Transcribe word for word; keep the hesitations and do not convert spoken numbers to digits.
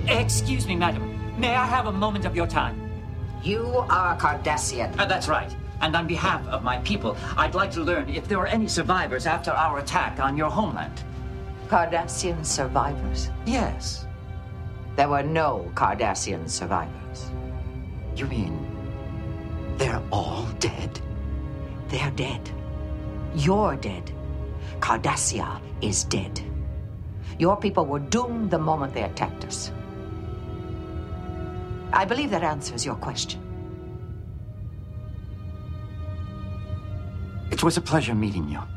Excuse me, madam. May I have a moment of your time? You are a Cardassian. Uh, that's right. And on behalf of my people, I'd like to learn if there were any survivors after our attack on your homeland. Cardassian survivors? Yes. There were no Cardassian survivors. You mean they're all dead? They're dead. You're dead. Cardassia is dead. Your people were doomed the moment they attacked us. I believe that answers your question. It was a pleasure meeting you.